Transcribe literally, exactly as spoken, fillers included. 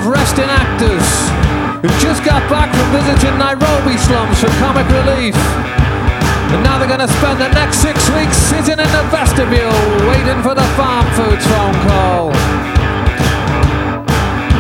resting actors who just got back from visiting Nairobi slums for comic relief. And now they're going to spend the next six weeks sitting in the vestibule waiting for the farm foods phone call.